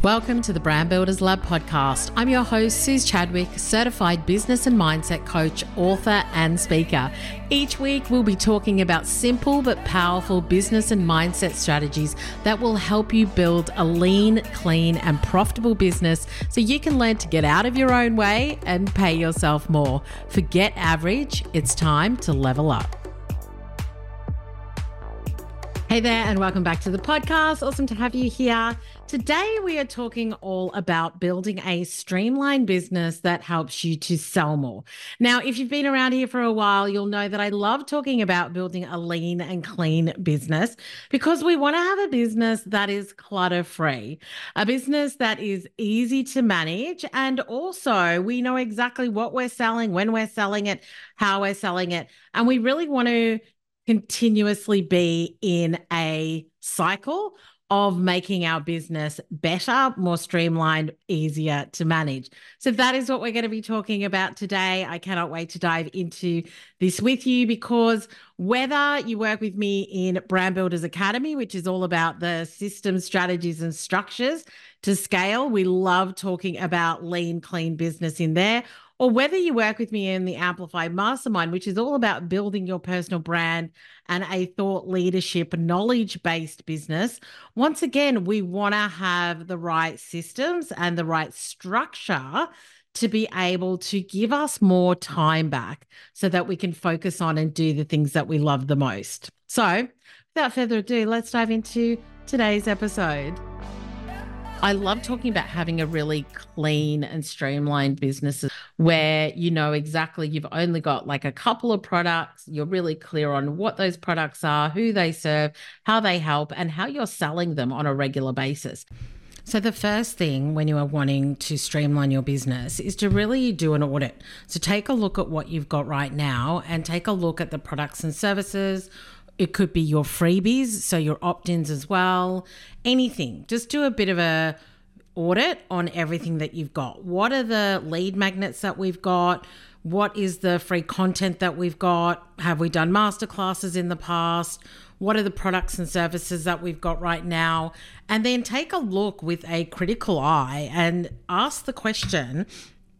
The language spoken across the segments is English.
Welcome to the Brand Builders Lab podcast. I'm your host, Suze Chadwick, certified business and mindset coach, author, and speaker. Each week, we'll be talking about simple but powerful business and mindset strategies that will help you build a lean, clean, and profitable business so you can learn to get out of your own way and pay yourself more. Forget average. It's time to level up. Hey there, and welcome back to the podcast. Awesome to have you here. Today, we are talking all about building a streamlined business that helps you to sell more. Now, if you've been around here for a while, you'll know that I love talking about building a lean and clean business because we want to have a business that is clutter-free, a business that is easy to manage, and also we know exactly what we're selling, when we're selling it, how we're selling it, and we really want to continuously be in a cycle of making our business better, more streamlined, easier to manage. So that is what we're going to be talking about today. I cannot wait to dive into this with you because whether you work with me in Brand Builders Academy, which is all about the systems, strategies, and structures to scale, we love talking about lean, clean business in there, or whether you work with me in the Amplify Mastermind, which is all about building your personal brand and a thought leadership, knowledge-based business. Once again, we want to have the right systems and the right structure to be able to give us more time back so that we can focus on and do the things that we love the most. So without further ado, let's dive into today's episode. I love talking about having a really clean and streamlined business where you know exactly you've only got like a couple of products. You're really clear on what those products are, who they serve, how they help, and how you're selling them on a regular basis. So the first thing when you are wanting to streamline your business is to really do an audit. So take a look at what you've got right now and take a look at the products and services. It could be your freebies, so your opt-ins as well, anything. Just do a bit of a audit on everything that you've got. What are the lead magnets that we've got? What is the free content that we've got? Have we done masterclasses in the past? What are the products and services that we've got right now? And then take a look with a critical eye and ask the question,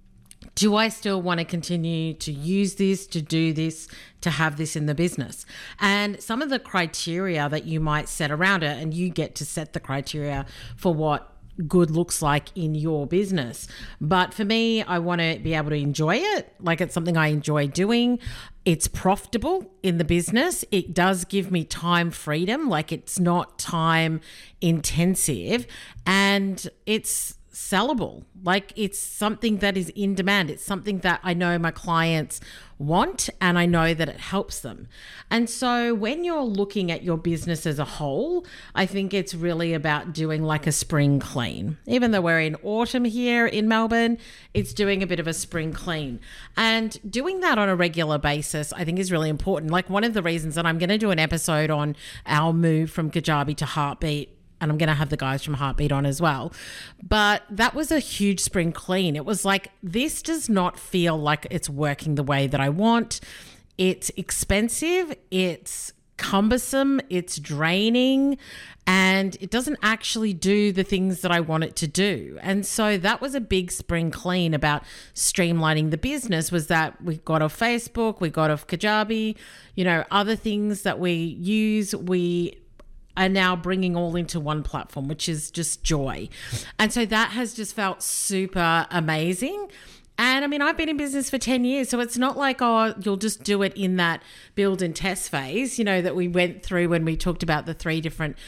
do I still want to continue to use this, to do this, to have this in the business? And some of the criteria that you might set around it, and you get to set the criteria for what good looks like in your business. But for me, I want to be able to enjoy it. Like it's something I enjoy doing. It's profitable in the business. It does give me time freedom. Like it's not time intensive, and it's sellable. Like it's something that is in demand. It's something that I know my clients want and I know that it helps them. And so when you're looking at your business as a whole, I think it's really about doing like a spring clean. Even though we're in autumn here in Melbourne, it's doing a bit of a spring clean. And doing that on a regular basis, I think is really important. Like one of the reasons that I'm going to do an episode on our move from Kajabi to Heartbeat, and I'm going to have the guys from Heartbeat on as well. But that was a huge spring clean. It was like, this does not feel like it's working the way that I want. It's expensive. It's cumbersome. It's draining. And it doesn't actually do the things that I want it to do. And so that was a big spring clean about streamlining the business, was that we got off Facebook, we got off Kajabi, other things that we use, we are now bringing all into one platform, which is just joy. And so that has just felt super amazing. And I mean, I've been in business for 10 years, so it's not like, oh, you'll just do it in that build and test phase, that we went through when we talked about the 3 different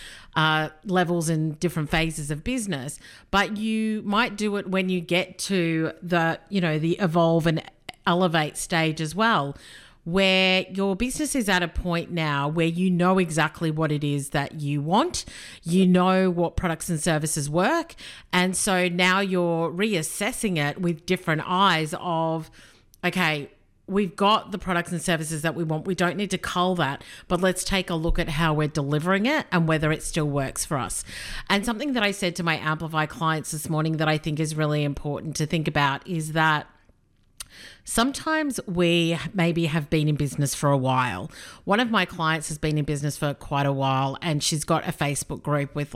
levels and different phases of business. But you might do it when you get to the evolve and elevate stage as well, where your business is at a point now where you know exactly what it is that you want, you know what products and services work, and so now you're reassessing it with different eyes of, okay, we've got the products and services that we want, we don't need to cull that, but let's take a look at how we're delivering it and whether it still works for us. And something that I said to my Amplify clients this morning that I think is really important to think about is that Sometimes we maybe have been in business for a while. One of my clients has been in business for quite a while, and she's got a Facebook group with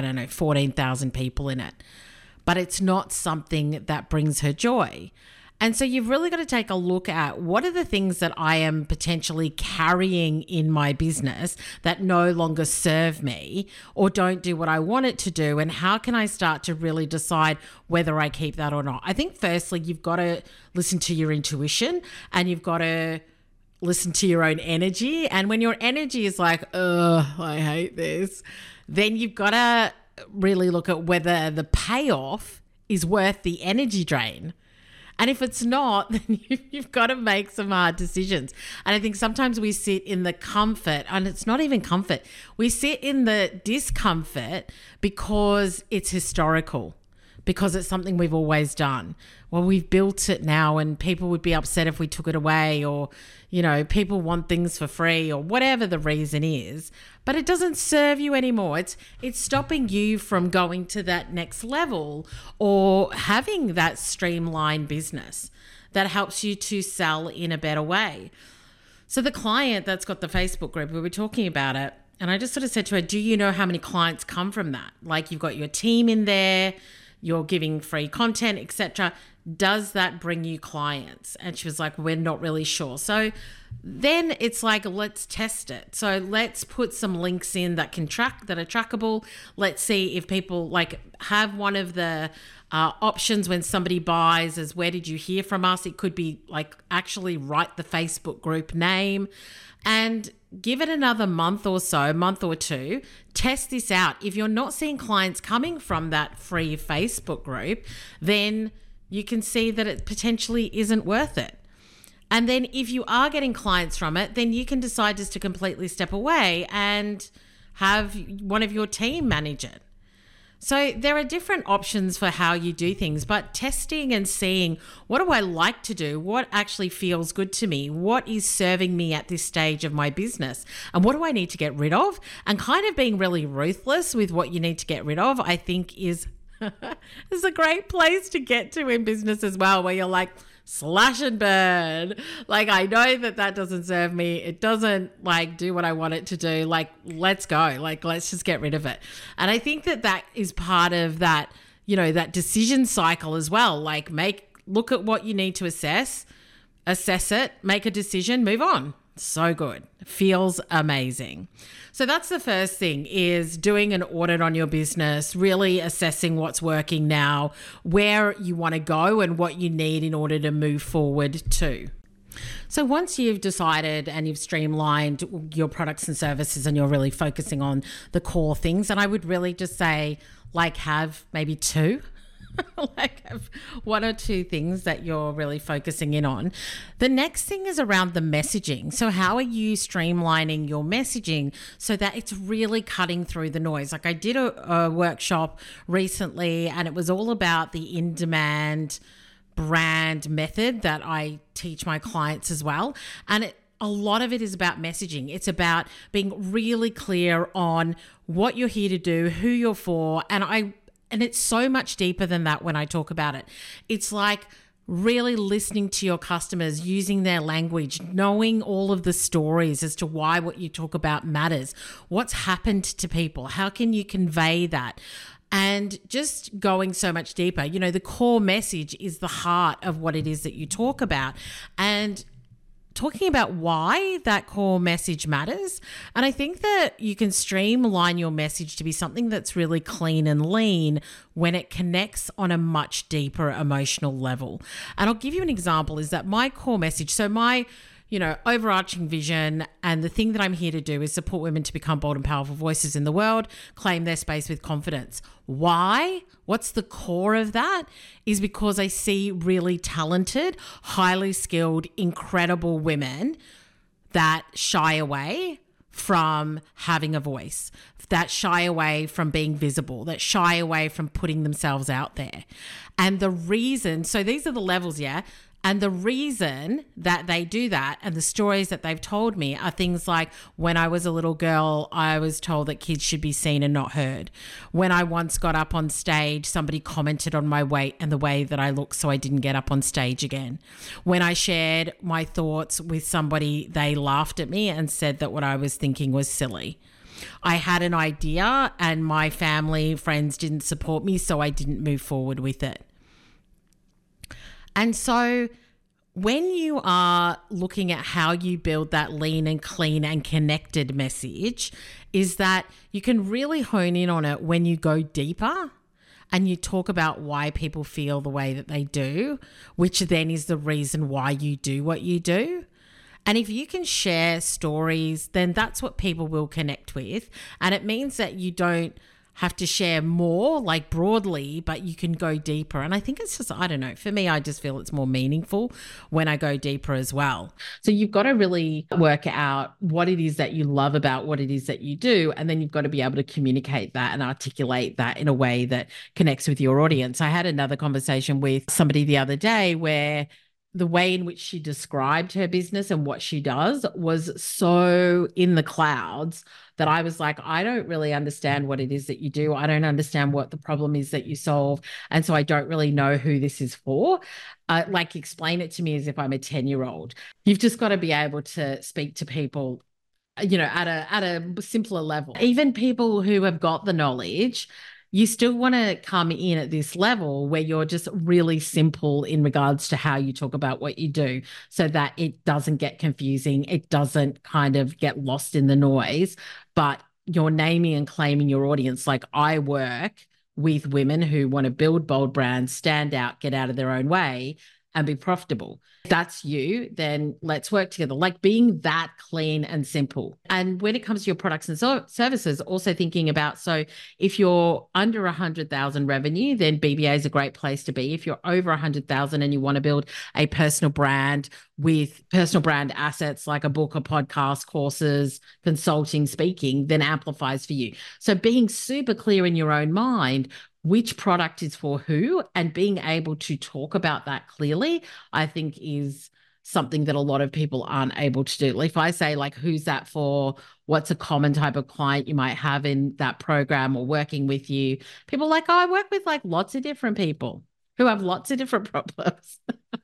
14,000 people in it. But it's not something that brings her joy. And so you've really got to take a look at what are the things that I am potentially carrying in my business that no longer serve me or don't do what I want it to do, and how can I start to really decide whether I keep that or not. I think firstly, you've got to listen to your intuition, and you've got to listen to your own energy. And when your energy is like, I hate this, then you've got to really look at whether the payoff is worth the energy drain. And if it's not, then you've got to make some hard decisions. And I think sometimes we sit in the comfort, and it's not even comfort. We sit in the discomfort because it's historical, because it's something we've always done. Well, we've built it now, and people would be upset if we took it away, or, people want things for free, or whatever the reason is, but it doesn't serve you anymore. It's stopping you from going to that next level or having that streamlined business that helps you to sell in a better way. So the client that's got the Facebook group, we were talking about it, and I just sort of said to her, do you know how many clients come from that? Like, you've got your team in there, you're giving free content, etc. Does that bring you clients? And she was like, we're not really sure. So then it's like, let's test it. So let's put some links in that are trackable. Let's see if people have one of the options when somebody buys is, where did you hear from us? It could be actually write the Facebook group name, and give it another month or two, test this out. If you're not seeing clients coming from that free Facebook group, then you can see that it potentially isn't worth it. And then if you are getting clients from it, then you can decide just to completely step away and have one of your team manage it. So there are different options for how you do things, but testing and seeing, what do I like to do? What actually feels good to me? What is serving me at this stage of my business? And what do I need to get rid of? And kind of being really ruthless with what you need to get rid of, I think is a great place to get to in business as well, where you're like, slash and burn. I know that doesn't serve me. It doesn't do what I want it to do. Let's go. Let's just get rid of it. And I think that is part of that, that decision cycle as well. Look at what you need to assess it, make a decision, move on. So good. Feels amazing. So that's the first thing, is doing an audit on your business, really assessing what's working now, where you want to go, and what you need in order to move forward too. So once you've decided and you've streamlined your products and services, and you're really focusing on the core things, and I would really just say have maybe two. Have one or two things that you're really focusing in on. The next thing is around the messaging. So how are you streamlining your messaging so that it's really cutting through the noise? I did a workshop recently, and it was all about the in-demand brand method that I teach my clients as well. And a lot of it is about messaging. It's about being really clear on what you're here to do, who you're for, and it's so much deeper than that when I talk about it. It's really listening to your customers, using their language, knowing all of the stories as to why what you talk about matters, what's happened to people, how can you convey that, and just going so much deeper. The core message is the heart of what it is that you talk about, and talking about why that core message matters. And I think that you can streamline your message to be something that's really clean and lean when it connects on a much deeper emotional level. And I'll give you an example, is that my core message, so my overarching vision, and the thing that I'm here to do is support women to become bold and powerful voices in the world, claim their space with confidence. Why? What's the core of that? Is because I see really talented, highly skilled, incredible women that shy away from having a voice, that shy away from being visible, that shy away from putting themselves out there. And the reason, so these are the levels, yeah. And the reason that they do that and the stories that they've told me are things like, when I was a little girl, I was told that kids should be seen and not heard. When I once got up on stage, somebody commented on my weight and the way that I looked, so I didn't get up on stage again. When I shared my thoughts with somebody, they laughed at me and said that what I was thinking was silly. I had an idea and my family, friends didn't support me, so I didn't move forward with it. And so when you are looking at how you build that lean and clean and connected message, is that you can really hone in on it when you go deeper and you talk about why people feel the way that they do, which then is the reason why you do what you do. And if you can share stories, then that's what people will connect with. And it means that you don't have to share more like broadly, but you can go deeper. And I think it's just, I don't know, for me, I just feel it's more meaningful when I go deeper as well. So you've got to really work out what it is that you love about what it is that you do. And then you've got to be able to communicate that and articulate that in a way that connects with your audience. I had another conversation with somebody the other day where the way in which she described her business and what she does was so in the clouds that I was like, I don't really understand what it is that you do. I don't understand what the problem is that you solve. And so I don't really know who this is for. Like, explain it to me as if I'm a 10-year-old. You've just got to be able to speak to people, you know, at a simpler level. Even people who have got the knowledge, you still want to come in at this level where you're just really simple in regards to how you talk about what you do, so that it doesn't get confusing. It doesn't kind of get lost in the noise, but you're naming and claiming your audience. Like, I work with women who want to build bold brands, stand out, get out of their own way, and be profitable. If that's you, then let's work together. Like, being that clean and simple. And when it comes to your products and services, also thinking about, so if you're under 100,000 revenue, then BBA is a great place to be. If you're over 100,000 and you want to build a personal brand with personal brand assets like a book, a podcast, courses, consulting, speaking, then Amplify's for you. So being super clear in your own mind which product is for who, and being able to talk about that clearly, I think is something that a lot of people aren't able to do. If I say, like, who's that for? What's a common type of client you might have in that program or working with you? People are like, oh, I work with like lots of different people who have lots of different problems.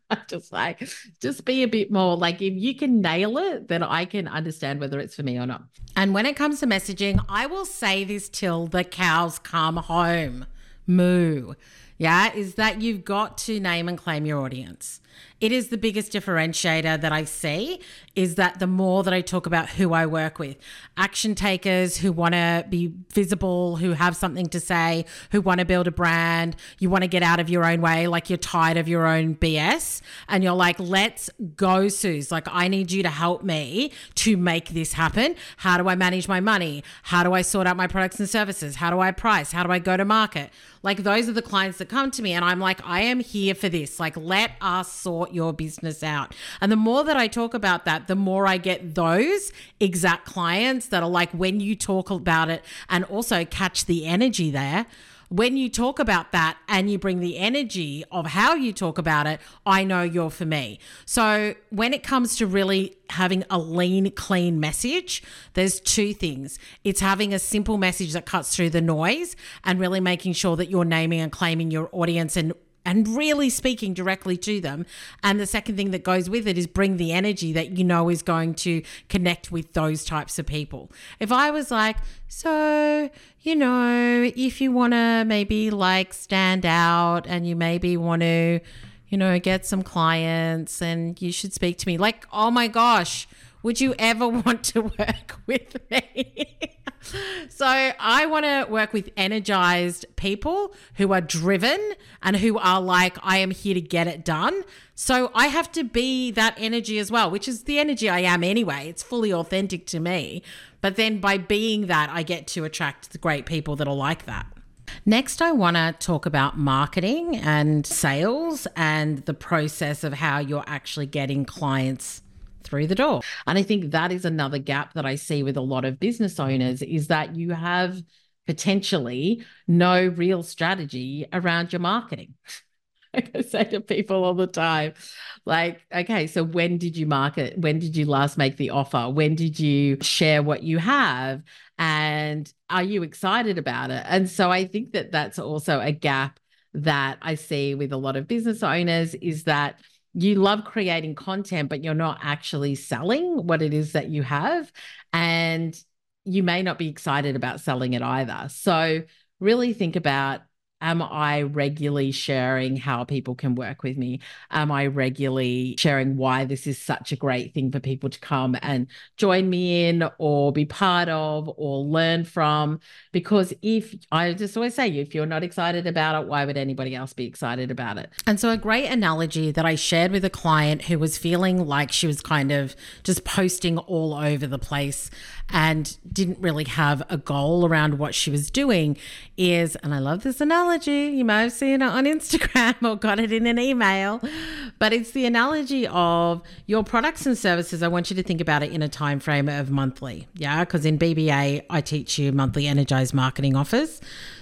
just be a bit more like, if you can nail it, then I can understand whether it's for me or not. And when it comes to messaging, I will say this till the cows come home. Moo. Yeah, is that you've got to name and claim your audience. It is the biggest differentiator that I see, is that the more that I talk about who I work with, action takers who want to be visible, who have something to say, who want to build a brand, you want to get out of your own way, like you're tired of your own BS and you're like, let's go, Suze. Like, I need you to help me to make this happen. How do I manage my money? How do I sort out my products and services? How do I price? How do I go to market? Like, those are the clients that come to me and I'm like, I am here for this. Like, let us sort your business out. And the more that I talk about that, the more I get those exact clients that are like, when you talk about it and also catch the energy there, when you talk about that and you bring the energy of how you talk about it, I know you're for me. So when it comes to really having a lean, clean message, there's two things. It's having a simple message that cuts through the noise and really making sure that you're naming and claiming your audience and really speaking directly to them. And the second thing that goes with it is bring the energy that you know is going to connect with those types of people. If I was like, so, you know, if you want to maybe like stand out and you maybe want to, you know, get some clients and you should speak to me, like, oh my gosh, would you ever want to work with me? So I want to work with energized people who are driven and who are like, I am here to get it done. So I have to be that energy as well, which is the energy I am anyway. It's fully authentic to me. But then by being that, I get to attract the great people that are like that. Next, I want to talk about marketing and sales and the process of how you're actually getting clients through the door. And I think that is another gap that I see with a lot of business owners, is that you have potentially no real strategy around your marketing. Like I say to people all the time, like, okay, so when did you market? When did you last make the offer? When did you share what you have? And are you excited about it? And so I think that that's also a gap that I see with a lot of business owners, is that you love creating content, but you're not actually selling what it is that you have. And you may not be excited about selling it either. So really think about, am I regularly sharing how people can work with me? Am I regularly sharing why this is such a great thing for people to come and join me in or be part of or learn from? Because if I just always say, if you're not excited about it, why would anybody else be excited about it? And so a great analogy that I shared with a client who was feeling like she was kind of just posting all over the place and didn't really have a goal around what she was doing is, and I love this analogy, you may have seen it on Instagram or got it in an email, but it's the analogy of your products and services. I want you to think about it in a time frame of monthly. Yeah, because in BBA, I teach you monthly energized marketing offers.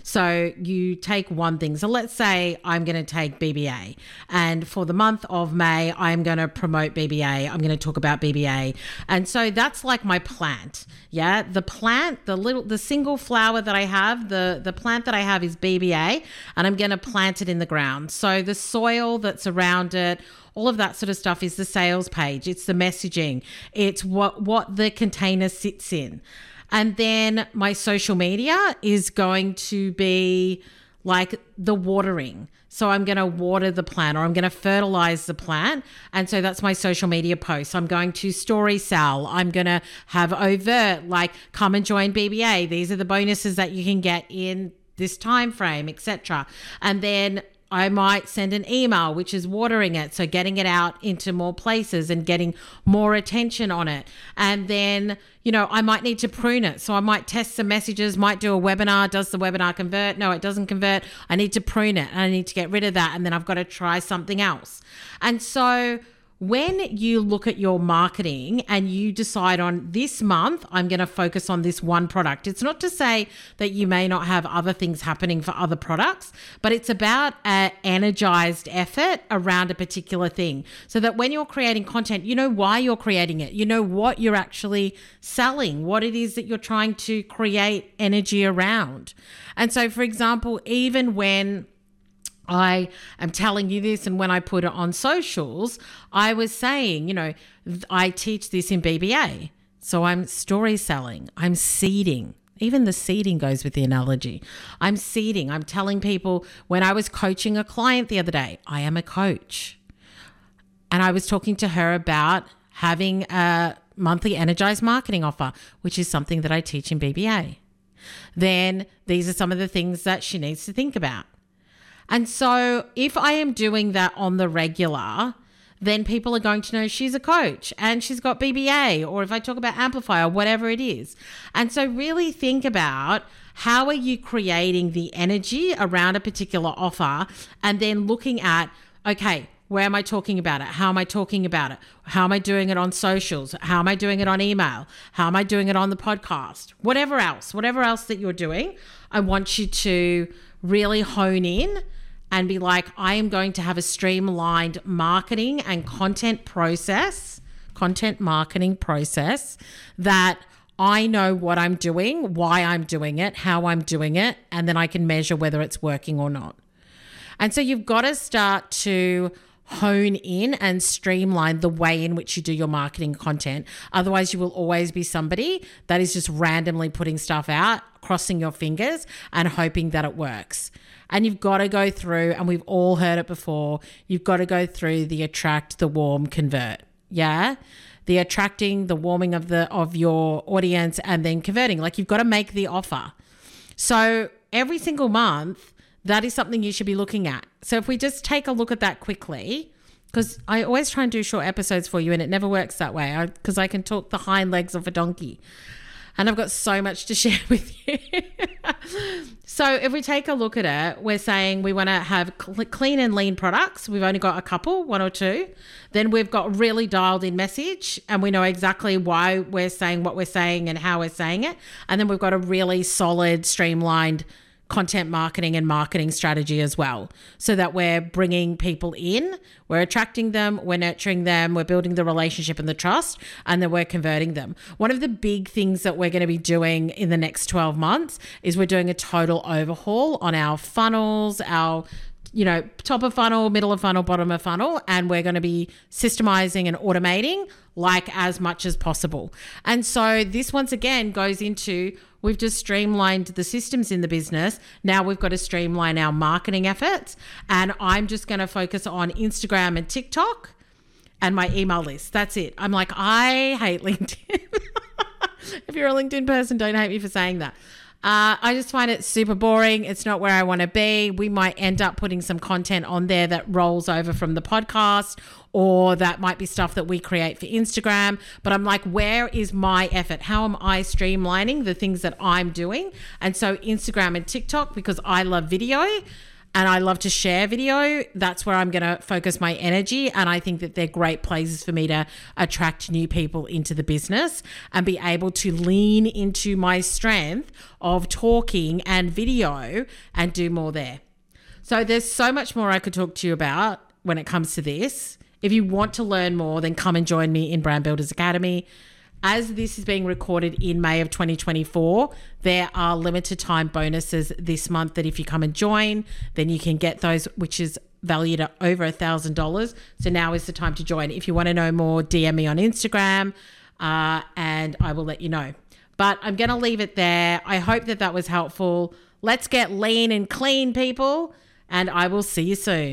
So you take one thing. So let's say I'm going to take BBA, and for the month of May, I'm going to promote BBA. I'm going to talk about BBA. And so that's like my plant. Yeah. The plant, the single flower that I have, the plant that I have is BBA, and I'm going to plant it in the ground. So the soil that's around it, all of that sort of stuff is the sales page. It's the messaging. It's what the container sits in. And then my social media is going to be like the watering. So I'm going to water the plant, or I'm going to fertilize the plant. And so that's my social media posts. I'm going to story sell. I'm going to have overt, like, come and join BBA. These are the bonuses that you can get in this time frame, etc. And then I might send an email, which is watering it. So getting it out into more places and getting more attention on it. And then, I might need to prune it. So I might test some messages, might do a webinar. Does the webinar convert? No, it doesn't convert. I need to prune it and I need to get rid of that. And then I've got to try something else. And so when you look at your marketing and you decide on this month, I'm going to focus on this one product. It's not to say that you may not have other things happening for other products, but it's about an energized effort around a particular thing, so that when you're creating content, you know why you're creating it. You know what you're actually selling, what it is that you're trying to create energy around. And so, for example, even when I am telling you this, and when I put it on socials, I was saying, I teach this in BBA. So I'm story selling, I'm seeding. Even the seeding goes with the analogy. I'm seeding. I'm telling people, when I was coaching a client the other day, I am a coach. And I was talking to her about having a monthly energized marketing offer, which is something that I teach in BBA. Then these are some of the things that she needs to think about. And so if I am doing that on the regular, then people are going to know she's a coach and she's got BBA, or if I talk about Amplify or whatever it is. And so really think about, how are you creating the energy around a particular offer, and then looking at, okay, where am I talking about it? How am I talking about it? How am I doing it on socials? How am I doing it on email? How am I doing it on the podcast? Whatever else that you're doing, I want you to really hone in and be like, I am going to have a streamlined marketing and content marketing process that I know what I'm doing, why I'm doing it, how I'm doing it, and then I can measure whether it's working or not. And so you've got to start to hone in and streamline the way in which you do your marketing content. Otherwise, you will always be somebody that is just randomly putting stuff out, crossing your fingers and hoping that it works. And you've got to go through, and we've all heard it before, you've got to go through the attract, the warm, convert. Yeah? The attracting, the warming of your audience, and then converting. Like, you've got to make the offer. So every single month, that is something you should be looking at. So if we just take a look at that quickly, because I always try and do short episodes for you and it never works that way, because I can talk the hind legs of a donkey. And I've got so much to share with you. So if we take a look at it, we're saying we want to have clean and lean products. We've only got a couple, one or two. Then we've got really dialed in message, and we know exactly why we're saying what we're saying and how we're saying it. And then we've got a really solid, streamlined content marketing and marketing strategy as well, so that we're bringing people in, we're attracting them, we're nurturing them, we're building the relationship and the trust, and then we're converting them. One of the big things that we're going to be doing in the next 12 months is we're doing a total overhaul on our funnels, our top of funnel, middle of funnel, bottom of funnel, and we're going to be systemizing and automating like as much as possible. And so this once again goes into, we've just streamlined the systems in the business. Now we've got to streamline our marketing efforts, and I'm just going to focus on Instagram and TikTok and my email list. That's it. I'm like, I hate LinkedIn. If you're a LinkedIn person, don't hate me for saying that. I just find it super boring. It's not where I want to be. We might end up putting some content on there that rolls over from the podcast, or that might be stuff that we create for Instagram. But I'm like, where is my effort? How am I streamlining the things that I'm doing? And so Instagram and TikTok, because I love video and I love to share video, that's where I'm going to focus my energy. And I think that they're great places for me to attract new people into the business and be able to lean into my strength of talking and video and do more there. So there's so much more I could talk to you about when it comes to this. If you want to learn more, then come and join me in Brand Builders Academy. As this is being recorded in May of 2024, there are limited time bonuses this month that if you come and join, then you can get those, which is valued at over $1,000. So now is the time to join. If you want to know more, DM me on Instagram and I will let you know. But I'm going to leave it there. I hope that was helpful. Let's get lean and clean, people, and I will see you soon.